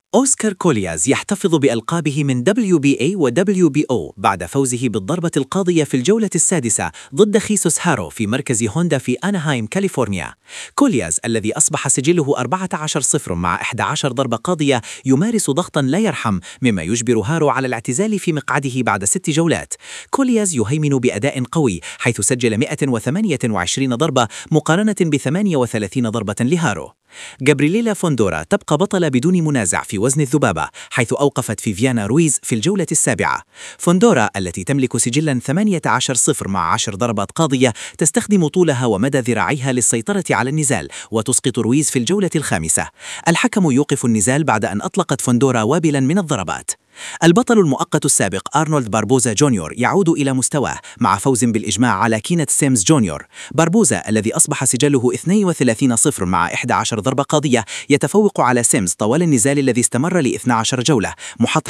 أوسكار كولياز يحتفظ بألقابه من WBA و WBO بعد فوزه بالضربة القاضية في الجولة السادسة ضد خيسوس هارو في مركز هوندا في أناهايم كاليفورنيا. كولياز الذي أصبح سجله 14-0 مع 11 ضربة قاضية يمارس ضغطا لا يرحم، مما يجبر هارو على الاعتزال في مقعده بعد 6 جولات. كولياز يهيمن بأداء قوي حيث سجل 128 ضربة مقارنة ب 38 ضربة لهارو. جابرييلا فوندورا تبقى بطلة بدون منازع في وزن الذبابة، حيث أوقفت فيفيانا رويز في الجولة السابعة. فوندورا التي تملك سجلا 18-0 مع 10 ضربات قاضية تستخدم طولها ومدى ذراعيها للسيطرة على النزال وتسقط رويز في الجولة الخامسة. الحكم يوقف النزال بعد أن أطلقت فوندورا وابلا من الضربات. البطل المؤقت السابق أرنولد باربوزا جونيور يعود إلى مستواه مع فوز بالإجماع على كينيث سيمز جونيور. باربوزا الذي أصبح سجله 32-0 مع 11 ضربة قاضية يتفوق على سيمز طوال النزال الذي استمر ل 12 جولة، محطة